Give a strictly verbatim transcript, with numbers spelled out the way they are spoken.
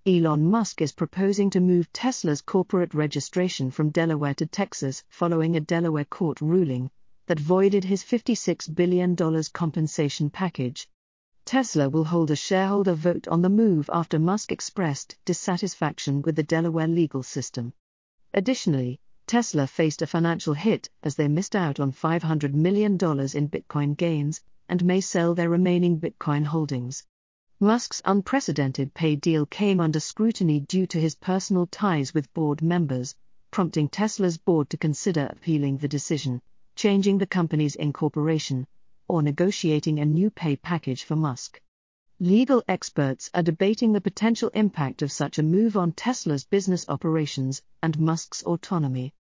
Elon Musk is proposing to move Tesla's corporate registration from Delaware to Texas following a Delaware court ruling that voided his fifty-six billion dollars compensation package. Tesla will hold a shareholder vote on the move after Musk expressed dissatisfaction with the Delaware legal system. Additionally, Tesla faced a financial hit as they missed out on five hundred million dollars in Bitcoin gains and may sell their remaining Bitcoin holdings. Musk's unprecedented pay deal came under scrutiny due to his personal ties with board members, prompting Tesla's board to consider appealing the decision, changing the company's incorporation, or negotiating a new pay package for Musk. Legal experts are debating the potential impact of such a move on Tesla's business operations and Musk's autonomy.